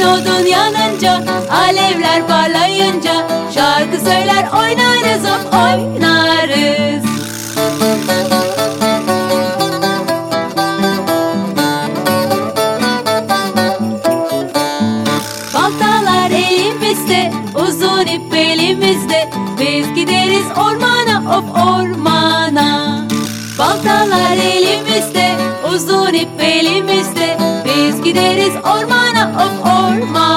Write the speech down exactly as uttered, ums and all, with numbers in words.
odun yanınca, alevler parlayınca, şarkı söyler oynarız, hop oynarız. Baltalar elimizde, uzun ip elimizde, biz gideriz ormana, of ormana. Baltalar elimizde, uzun ip elimizde, biz gideriz ormana, of ormana.